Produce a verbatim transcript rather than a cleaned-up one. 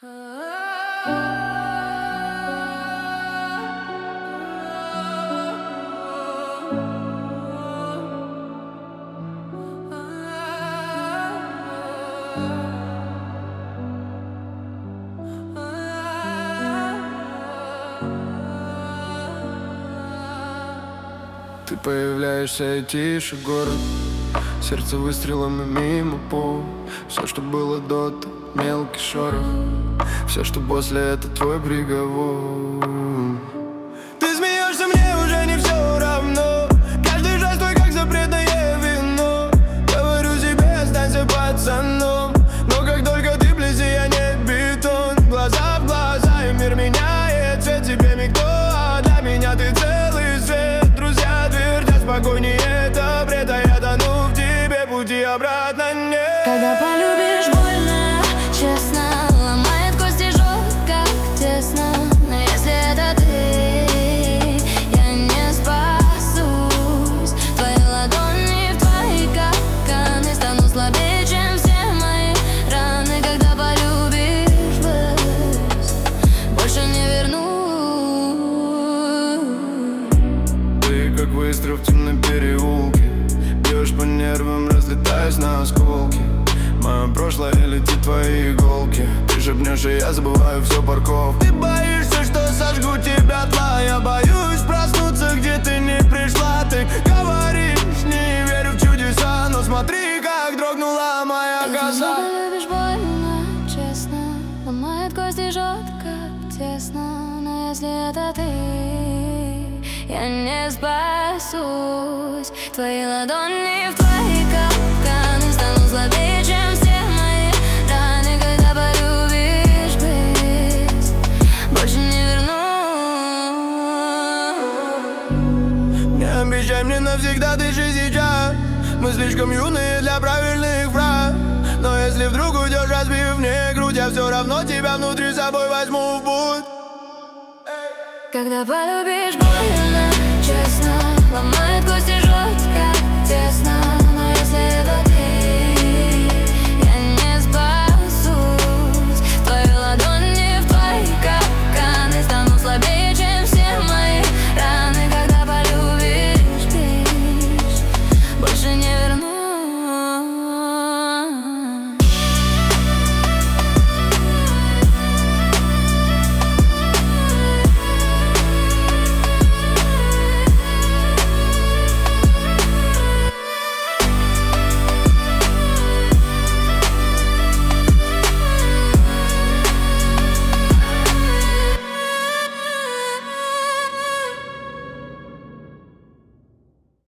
Ты появляешься и тише город, сердце выстрелами мимо пол. Все, что было до, то мелкий шорох. Все, что после, это твой приговор. Ты смеешься, мне уже не все равно. Каждый жест твой, как запретное вино. Говорю себе, останься пацаном. Но как только ты вблизи, я не бетон. Глаза в глаза, и мир меняет цвет. Тебе никто, а для меня ты целый свет. Друзья твердят, спокойнее, это бред. А я тону в тебе, пути обратно нет. Когда полюбишь больно, честно, ломает кости жестко, тесно. Но если это ты, я не спасусь. Твои ладони в твои капканы стану слабее, чем все мои раны. Когда полюбишь вновь, больше не вернусь. Ты как выстрел в темном переулке, бьешь по нервам, разлетаясь на осколки. Мое прошлое летит твои иголки. Ты шепнешь, и я забываю все парков. Ты боишься, что сожгу тебя тла. Я боюсь проснуться, где ты не пришла. Ты говоришь, не верю в чудеса. Но смотри, как дрогнула моя коса. Когда полюбишь больно, честно, ломает кости жестко, тесно. Но если это ты, я не спасусь. Твои ладони в твои капканы стану слабее, чем все мои раны. Когда полюбишь быть, больше не вернусь. Не обещай мне навсегда, ты же сейчас. Мы слишком юные для правильных фраз. Но если вдруг уйдешь, разбив мне грудь, я все равно тебя внутри собой возьму в путь. Когда полюбишь больно, честно, ломает кости